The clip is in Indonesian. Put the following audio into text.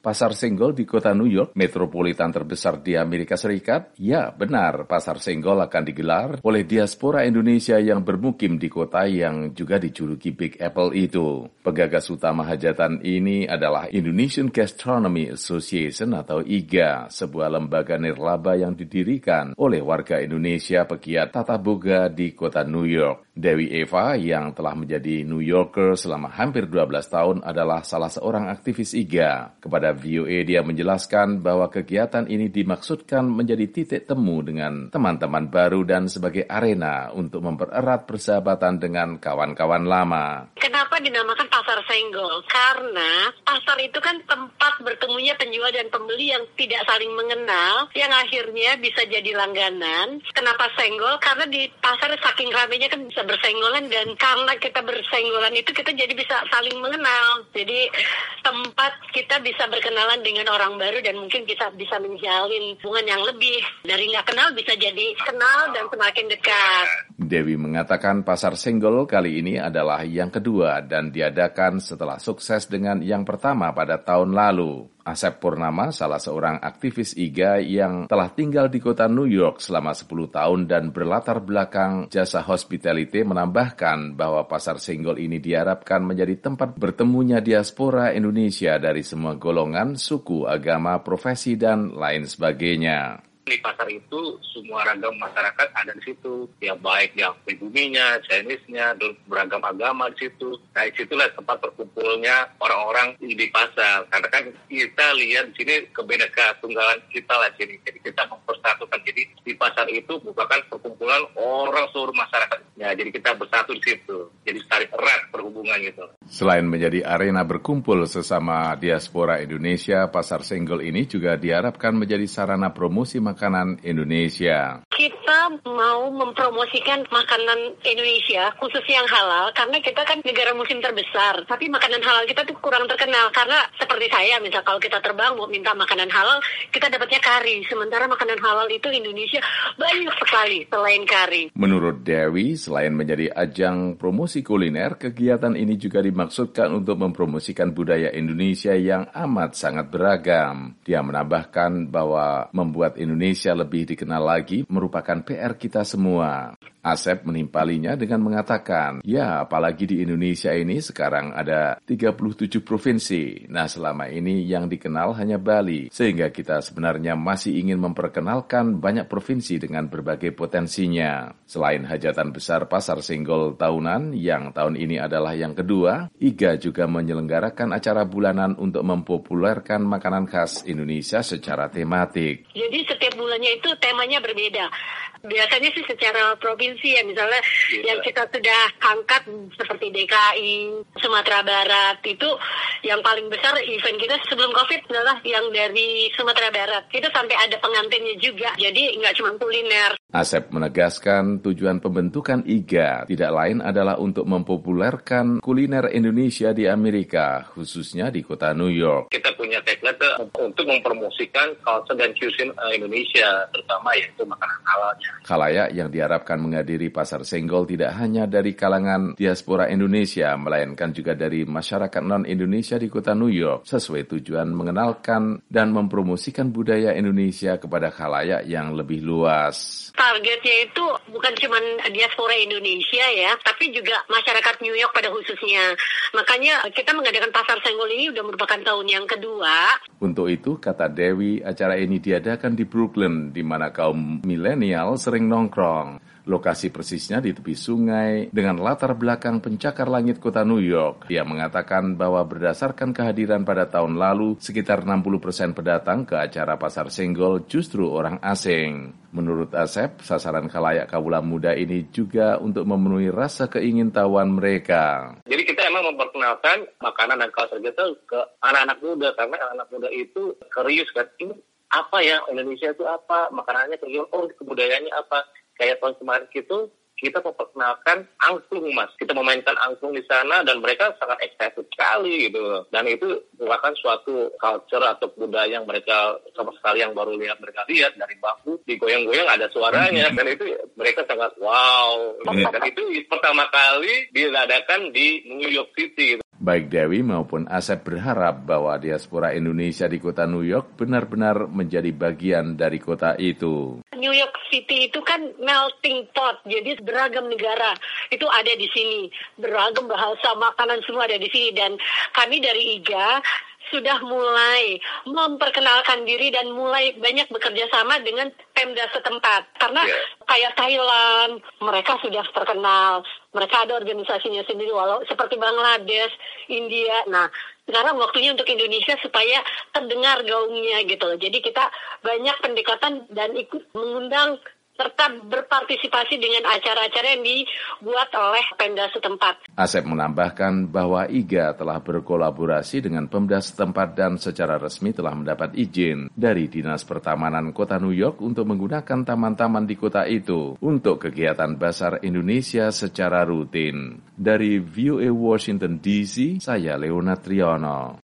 Pasar senggol di kota New York, metropolitan terbesar di Amerika Serikat? Ya, benar, pasar senggol akan digelar oleh diaspora Indonesia yang bermukim di kota yang juga dijuluki Big Apple itu. Penggagas utama hajatan ini adalah Indonesian Gastronomy Association atau IGA, sebuah lembaga nirlaba yang didirikan oleh warga Indonesia pegiat tata boga di kota New York. Dewi Eva yang telah menjadi New Yorker selama hampir 12 tahun adalah salah seorang aktivis IGA. Kepada VOA dia menjelaskan bahwa kegiatan ini dimaksudkan menjadi titik temu dengan teman-teman baru dan sebagai arena untuk mempererat persahabatan dengan kawan-kawan lama. Kenapa dinamakan pasar senggol? Karena pasar itu kan tempat bertemunya penjual dan pembeli yang tidak saling mengenal, yang akhirnya bisa jadi langganan. Kenapa senggol? Karena di pasar saking ramainya kan bisa bersenggolan, dan karena kita bersenggolan itu kita jadi bisa saling mengenal. Jadi tempat kita bisa berkenalan dengan orang baru dan mungkin kita bisa menjalin hubungan yang lebih. Dari nggak kenal bisa jadi kenal dan semakin dekat. Dewi mengatakan pasar senggol kali ini adalah yang kedua dan diadakan setelah sukses dengan yang pertama pada tahun lalu. Asep Purnama, salah seorang aktivis IGA yang telah tinggal di kota New York selama 10 tahun dan berlatar belakang jasa hospitality, menambahkan bahwa pasar senggol ini diharapkan menjadi tempat bertemunya diaspora Indonesia dari semua golongan, suku, agama, profesi, dan lain sebagainya. Di pasar itu semua ragam masyarakat ada di situ, ya baik yang pribuminya, Chinese-nya, beragam agama di situ. Nah, disitulah tempat berkumpulnya orang-orang di pasar. Karena kan kita lihat di sini kebinekaan tunggalan kita lah sini. Jadi kita mempersatukan. Jadi di pasar itu merupakan perkumpulan orang seluruh masyarakat. Ya, jadi kita bersatu di situ. Jadi saling erat perhubungan gitu. Selain menjadi arena berkumpul sesama diaspora Indonesia, pasar senggol ini juga diharapkan menjadi sarana promosi makanan Indonesia. Kita mau mempromosikan makanan Indonesia, khusus yang halal, karena kita kan negara muslim terbesar. Tapi makanan halal kita tuh kurang terkenal, karena seperti saya, misal kalau kita terbang mau minta makanan halal, kita dapatnya kari. Sementara makanan halal itu Indonesia banyak sekali selain kari. Menurut Dewi, selain menjadi ajang promosi kuliner, kegiatan ini juga dimaksudkan untuk mempromosikan budaya Indonesia yang amat sangat beragam. Dia menambahkan bahwa membuat Indonesia lebih dikenal lagi merupakan PR kita semua. Asep menimpalinya dengan mengatakan, ya apalagi di Indonesia ini sekarang ada 37 provinsi. Nah selama ini yang dikenal hanya Bali, sehingga kita sebenarnya masih ingin memperkenalkan banyak provinsi dengan berbagai potensinya. Selain hajatan besar pasar senggol tahunan, yang tahun ini adalah yang kedua, IGA juga menyelenggarakan acara bulanan untuk mempopulerkan makanan khas Indonesia secara tematik. Jadi setiap bulannya itu temanya berbeda. Biasanya sih secara provinsi ya, misalnya yang kita sudah angkat seperti DKI, Sumatera Barat, itu yang paling besar event kita sebelum COVID adalah yang dari Sumatera Barat. Itu sampai ada pengantinnya juga, jadi nggak cuma kuliner. Asep menegaskan tujuan pembentukan IGA tidak lain adalah untuk mempopulerkan kuliner Indonesia di Amerika, khususnya di kota New York. Kita punya tagline untuk mempromosikan culture dan cuisine Indonesia, terutama yaitu makanan halalnya. Khalayak yang diharapkan menghadiri pasar senggol tidak hanya dari kalangan diaspora Indonesia, melainkan juga dari masyarakat non-Indonesia di kota New York, sesuai tujuan mengenalkan dan mempromosikan budaya Indonesia kepada khalayak yang lebih luas. Targetnya itu bukan cuma diaspora Indonesia ya, tapi juga masyarakat New York pada khususnya. Makanya kita mengadakan pasar senggol ini udah merupakan tahun yang kedua. Untuk itu, kata Dewi, acara ini diadakan di Brooklyn, di mana kaum milenial sering nongkrong. Lokasi persisnya di tepi sungai dengan latar belakang pencakar langit kota New York. Dia mengatakan bahwa berdasarkan kehadiran pada tahun lalu, sekitar 60% pendatang ke acara pasar senggol justru orang asing. Menurut Asep, sasaran khalayak kawula muda ini juga untuk memenuhi rasa keingintahuan mereka. Jadi kita emang memperkenalkan makanan dan culture kita ke anak-anak muda, karena anak-anak muda itu curious kan, ini apa ya, Indonesia itu apa, makanannya curious, oh kebudayaannya apa. Kayak tahun kemarin gitu, kita memperkenalkan angklung, Mas. Kita memainkan angklung di sana dan mereka sangat excited sekali gitu. Dan itu merupakan suatu culture atau budaya yang mereka sama sekali yang baru mereka lihat, dari bambu digoyang-goyang ada suaranya, dan itu mereka sangat wow. Dan itu pertama kali diadakan di New York City gitu. Baik Dewi maupun Asep berharap bahwa diaspora Indonesia di kota New York benar-benar menjadi bagian dari kota itu. New York City itu kan melting pot, jadi beragam negara itu ada di sini, beragam bahasa, makanan semua ada di sini, dan kami dari IGA sudah mulai memperkenalkan diri dan mulai banyak bekerja sama dengan Pemda setempat. Karena kayak Thailand, mereka sudah terkenal, mereka ada organisasinya sendiri, walau seperti Bangladesh, India. Nah, sekarang waktunya untuk Indonesia supaya terdengar gaungnya gitu loh. Jadi kita banyak pendekatan dan ikut mengundang serta berpartisipasi dengan acara-acara yang dibuat oleh Pemda setempat. Asep menambahkan bahwa IGA telah berkolaborasi dengan Pemda setempat dan secara resmi telah mendapat izin dari Dinas Pertamanan Kota New York untuk menggunakan taman-taman di kota itu untuk kegiatan Basar Indonesia secara rutin. Dari VOA Washington DC, saya Leonard Triono.